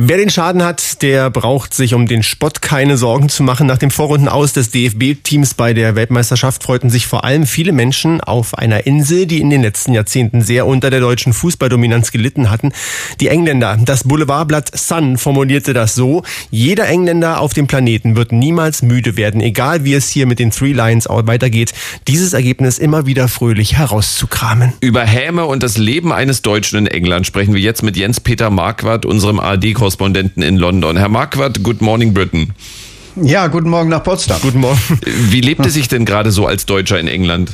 Wer den Schaden hat, der braucht sich um den Spott keine Sorgen zu machen. Nach dem Vorrundenaus des DFB-Teams bei der Weltmeisterschaft freuten sich vor allem viele Menschen auf einer Insel, die in den letzten Jahrzehnten sehr unter der deutschen Fußballdominanz gelitten hatten. Die Engländer. Das Boulevardblatt Sun formulierte das so: Jeder Engländer auf dem Planeten wird niemals müde werden, egal wie es hier mit den Three Lions weitergeht, dieses Ergebnis immer wieder fröhlich herauszukramen. Über Häme und das Leben eines Deutschen in England sprechen wir jetzt mit Jens-Peter Marquardt, unserem ARD-Korrespondenten in London. Herr Marquardt, good morning Britain. Ja, guten Morgen nach Potsdam. Guten Morgen. Wie lebt es sich denn gerade so als Deutscher in England?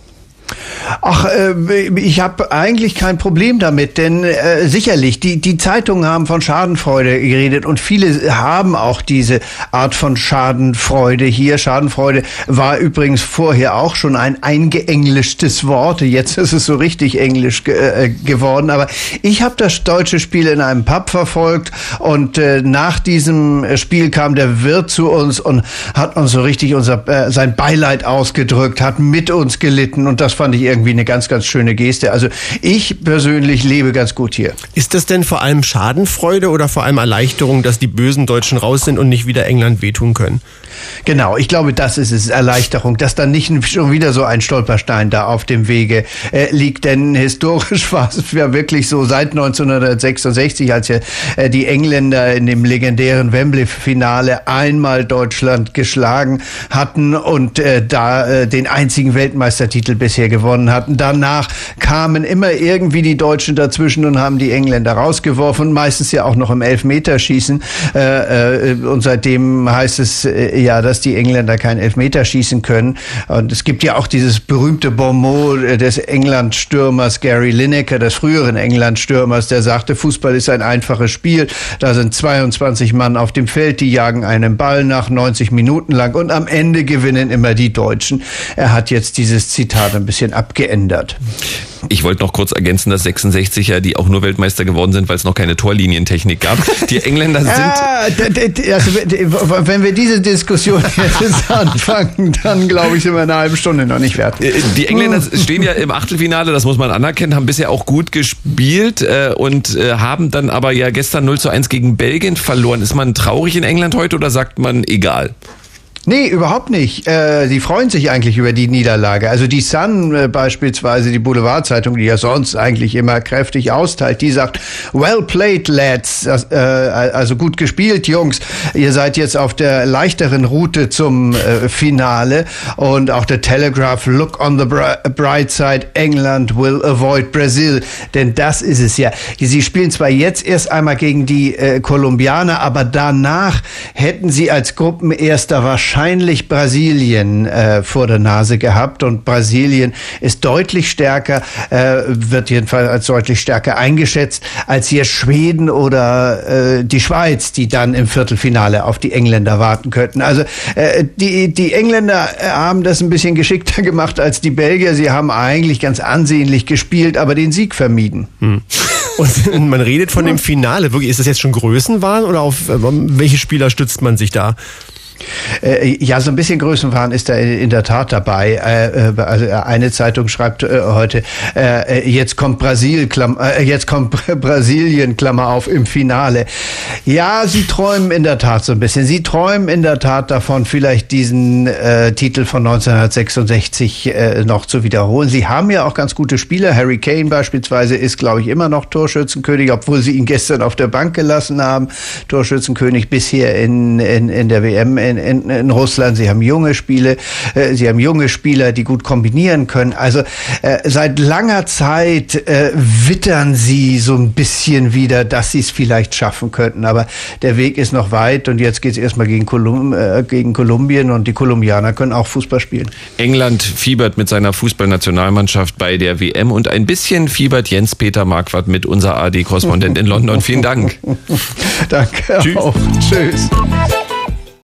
Ach, ich habe eigentlich kein Problem damit, denn sicherlich, die Zeitungen haben von Schadenfreude geredet und viele haben auch diese Art von Schadenfreude hier. Schadenfreude war übrigens vorher auch schon ein eingeenglischtes Wort. Jetzt ist es so richtig englisch geworden. Aber ich habe das deutsche Spiel in einem Pub verfolgt und nach diesem Spiel kam der Wirt zu uns und hat uns so richtig sein Beileid ausgedrückt, hat mit uns gelitten und das fand ich irgendwie eine ganz, ganz schöne Geste. Also ich persönlich lebe ganz gut hier. Ist das denn vor allem Schadenfreude oder vor allem Erleichterung, dass die bösen Deutschen raus sind und nicht wieder England wehtun können? Genau, ich glaube, das ist es, Erleichterung, dass dann nicht schon wieder so ein Stolperstein da auf dem Wege liegt. Denn historisch war es ja wirklich so, seit 1966, als ja die Engländer in dem legendären Wembley-Finale einmal Deutschland geschlagen hatten und den einzigen Weltmeistertitel bisher gewonnen hatten. Danach kamen immer irgendwie die Deutschen dazwischen und haben die Engländer rausgeworfen, meistens ja auch noch im Elfmeterschießen. Und seitdem heißt es ja, dass die Engländer kein Elfmeter schießen können. Und es gibt ja auch dieses berühmte Bonmot des England-Stürmers Gary Lineker, des früheren England-Stürmers, der sagte, Fußball ist ein einfaches Spiel. Da sind 22 Mann auf dem Feld, die jagen einen Ball nach 90 Minuten lang und am Ende gewinnen immer die Deutschen. Er hat jetzt dieses Zitat ein bisschen abgeändert. Ich wollte noch kurz ergänzen, dass 66er, die auch nur Weltmeister geworden sind, weil es noch keine Torlinientechnik gab. Die Engländer sind... Also, wenn wir diese Diskussion jetzt anfangen, dann glaube ich, sind wir in einer halben Stunde noch nicht fertig. Die Engländer stehen ja im Achtelfinale, das muss man anerkennen, haben bisher auch gut gespielt und haben dann aber ja gestern 0:1 gegen Belgien verloren. Ist man traurig in England heute oder sagt man egal? Nee, überhaupt nicht. Die freuen sich eigentlich über die Niederlage. Also die Sun beispielsweise, die Boulevardzeitung, die ja sonst eigentlich immer kräftig austeilt, die sagt, well played, lads. Also gut gespielt, Jungs. Ihr seid jetzt auf der leichteren Route zum Finale. Und auch der Telegraph, look on the bright side, England will avoid Brazil. Denn das ist es ja. Sie spielen zwar jetzt erst einmal gegen die Kolumbianer, aber danach hätten sie als Gruppenerster wahrscheinlich Brasilien vor der Nase gehabt und Brasilien ist deutlich stärker, wird jedenfalls als deutlich stärker eingeschätzt als hier Schweden oder die Schweiz, die dann im Viertelfinale auf die Engländer warten könnten. Also die Engländer haben das ein bisschen geschickter gemacht als die Belgier. Sie haben eigentlich ganz ansehnlich gespielt, aber den Sieg vermieden. Und man redet von dem Finale. Wirklich, ist das jetzt schon Größenwahn oder auf welche Spieler stützt man sich da? Ja, so ein bisschen Größenwahn ist da in der Tat dabei. Also eine Zeitung schreibt heute, jetzt kommt Brasilien, Klammer auf, im Finale. Ja, sie träumen in der Tat so ein bisschen. Sie träumen in der Tat davon, vielleicht diesen Titel von 1966 noch zu wiederholen. Sie haben ja auch ganz gute Spieler. Harry Kane beispielsweise ist, glaube ich, immer noch Torschützenkönig, obwohl sie ihn gestern auf der Bank gelassen haben. Torschützenkönig bisher in der WM in Russland. Sie haben junge Spieler, die gut kombinieren können. Also seit langer Zeit wittern sie so ein bisschen wieder, dass sie es vielleicht schaffen könnten. Aber der Weg ist noch weit und jetzt geht es erstmal gegen Kolumbien und die Kolumbianer können auch Fußball spielen. England fiebert mit seiner Fußballnationalmannschaft bei der WM und ein bisschen fiebert Jens-Peter Marquardt mit, unser ARD-Korrespondent in London. Vielen Dank. Danke. Tschüss. Auch. Tschüss.